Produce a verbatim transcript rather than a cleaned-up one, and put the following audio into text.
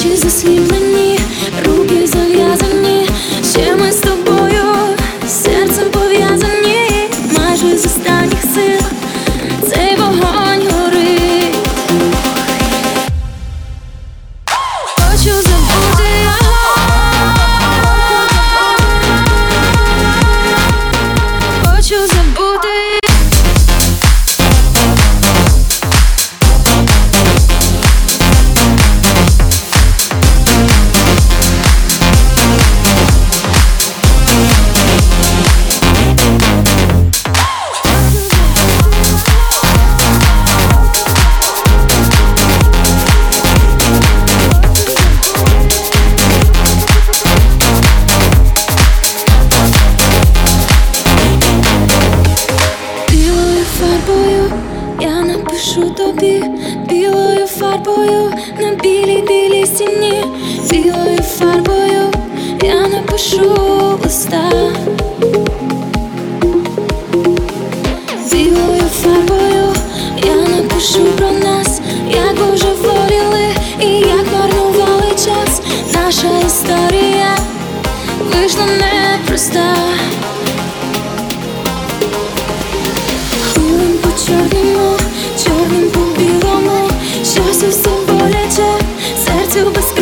очі засліплені, руки зав'язані, ще ми з тобою серцем пов'язані, майже з останніх сил цей вогонь горить. Хочу забути його, хочу забути. Я напишу тобі білою фарбою на білій білій стіні, білою фарбою я напишу листа, білою фарбою я напишу про нас, як божеволіли і як марнували час. Наша історія вийшла непроста. Чорному, чорним по білому, щось усім боляче, серцю без